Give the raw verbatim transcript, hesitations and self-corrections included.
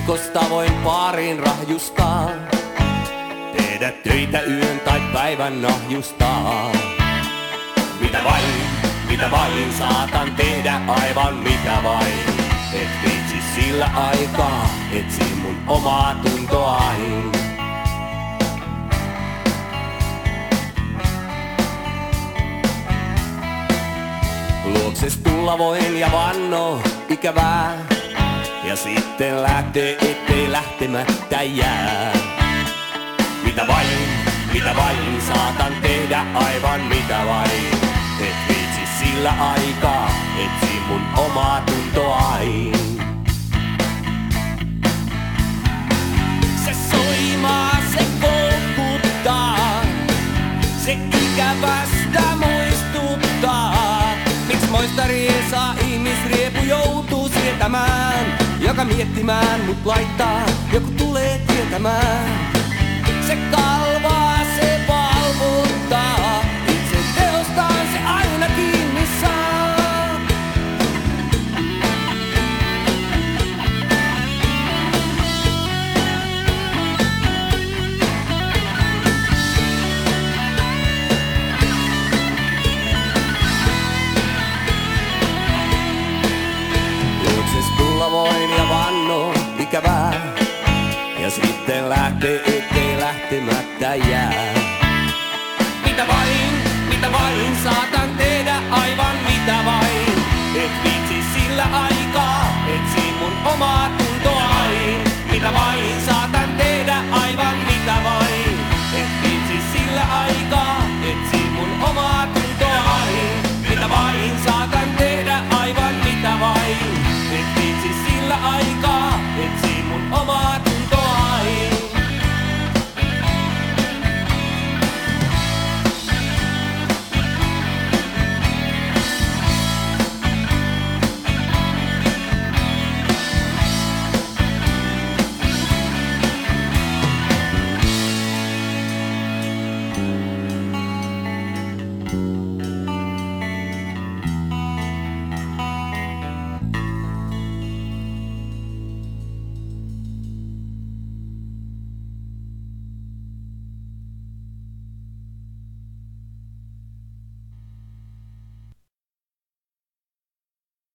Uskosta voin paarin rahjustaa, tehdä töitä yön tai päivän nahjustaa. Mitä vain, mitä vain saatan tehdä, aivan mitä vain. Et viitsi sillä aikaa, etsi mun omaa tuntoain. Luokses tulla voin ja vanno ikävää, ja sitten lähtee, ettei lähtemättä jää. Mitä vain, mitä vain saatan tehdä, aivan mitä vain. Et viitsi sillä aikaa, etsi mun omaa tuntoain. Se soimaa, se koukuttaa, se ikävästä muistuttaa. Miks moista riesaa ihmisriepu joutuu sietämään? Joka miettimään mut laittaa, joku tulee tietämään. Se kalvaa, se valvottaa, itse teostaan se aina kiinni saa. Luokses tulla voin ja vanno ikävää, ja sitten lähtee, ettei lähtemättä jää. Mitä vain, mitä vain saatan tehdä, aivan mitä vain. Et viitsi sillä aikaa, etsi mun omaa tuntoain. Mitä vain saatan